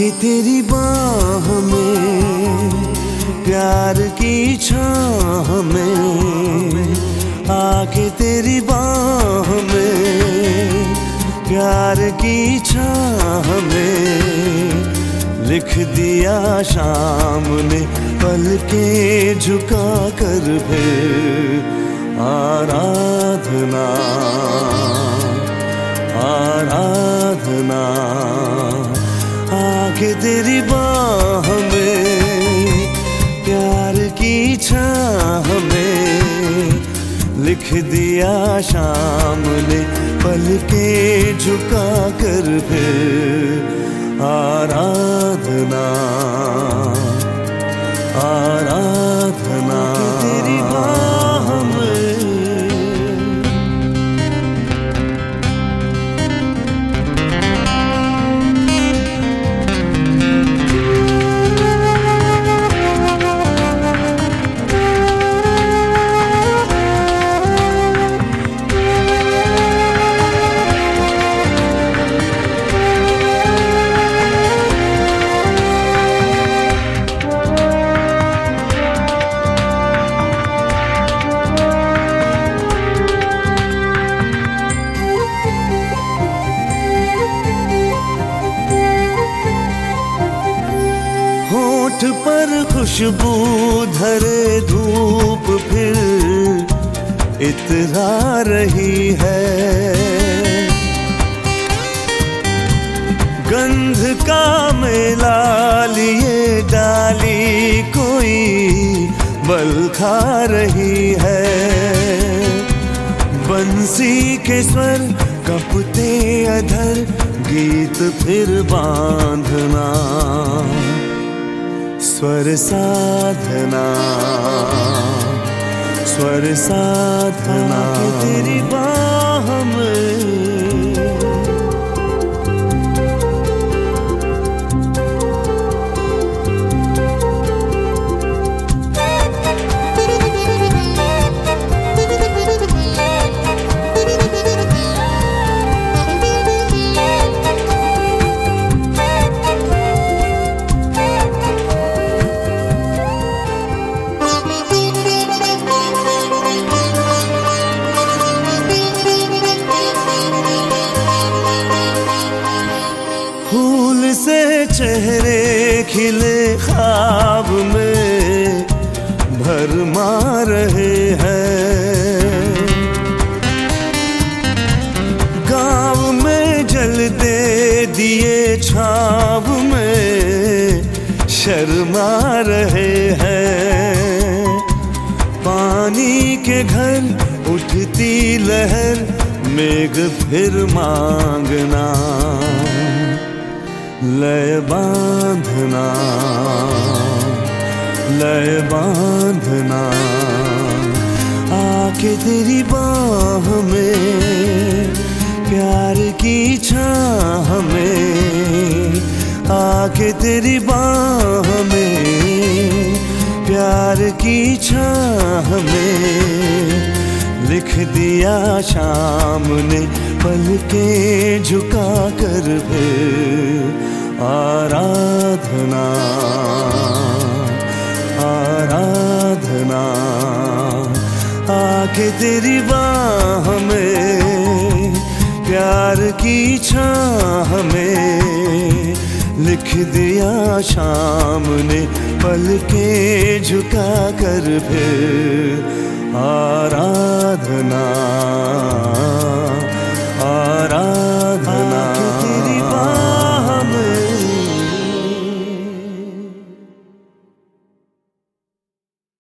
आके तेरी बाह में, प्यार की छाह में, आके तेरी बाह में, प्यार की छाह में, लिख दिया शाम ने पलकें झुका कर फिर आराधना, आराधना। आके तेरी बाह में, प्यार की छाह में, लिख दिया शाम ने पलकें झुका कर फिर आराधना, आराधना। तेरी बाह में होठ पर खुशबू धरे धूप फिर इतरा रही है, गंध का मेला लिए डाली कोई बल खा रही है, बंसी के स्वर कपते अधर गीत फिर बांधना, स्वर साधना, स्वर साधना। तेरी बाह में फूल से चेहरे खिले ख्वाब में भरमा रहे हैं, गाँव में जलते दिए छाव में शर्मा रहे हैं, पानी के घर उठती लहर मेघ फिर मांगना, लय बांधना, लय बांधना। आके तेरी बाह में, प्यार की छाह में, आके तेरी बाह में, प्यार की छाह में, लिख दिया शाम ने पलकें झुका कर फिर आराधना, आराधना। आके तेरी बाह में, प्यार की छाह में, लिख दिया शाम ने पलकें झुका कर फिर आराधना।